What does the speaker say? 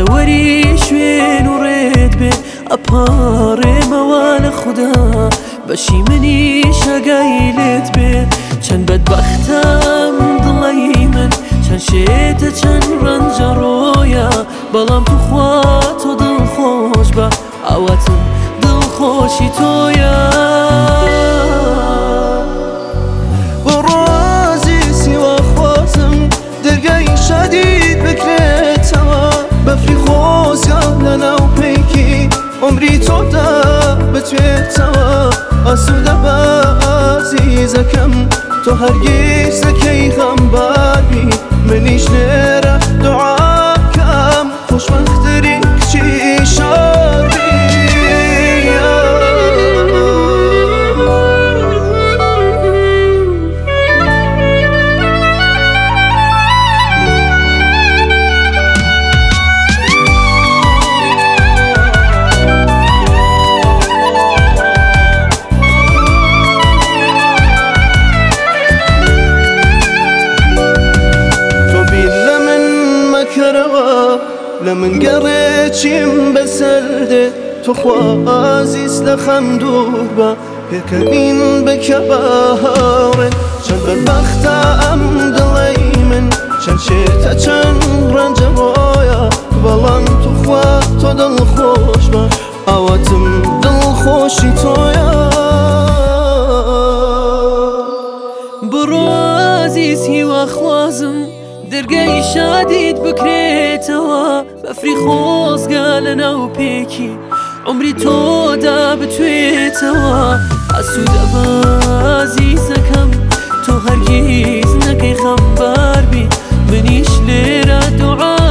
لەوەری شوێن و ڕێت بێ ئەپاڕێمەوە لە خودا بەشی منیش ئەگای لێت بێ چەند بەدبەختەم دڵی من چەند شێتە چەند ڕەنجە ڕۆیە بەڵام توخوا تۆ دڵخۆش بە ئەوەتم دڵخۆشی تۆیە بۆ ڕازی سیوا خوازم دەرگای شادیت بکرێتەوە بەفری خۆزگان لەناو پێیکی عمری تۆدا بتوێتەوە ئاسوودە بە ئازیزەکەم تۆ هەرگیز نەکەی غەمباری منیش لێرە دوعاکەم خۆشبەختترین کچی شاری لە من گەڕێکیم بەسەردێ توخوا ئازیز لە خەم دوور بە پێکەنین بکە بەهاڕێ چەند بەدبەختە ئەم دڵی من چەند شێتە چەند ڕەنجە ڕۆیە بەڵام توخوا تۆ دڵخۆش بە ئەوەتم دڵخۆشی تۆیە بڕۆ ئازیز هیوا خوازم دەرگای شادیت بکرێتەوە بەفری خۆزگا لەناو پێکی عمری تۆدا بتوێتەوە ئاسوودە بە ئازیزەکەم تۆ هەرگیز نەکەی غەمبار بی منیش لێرە دوعا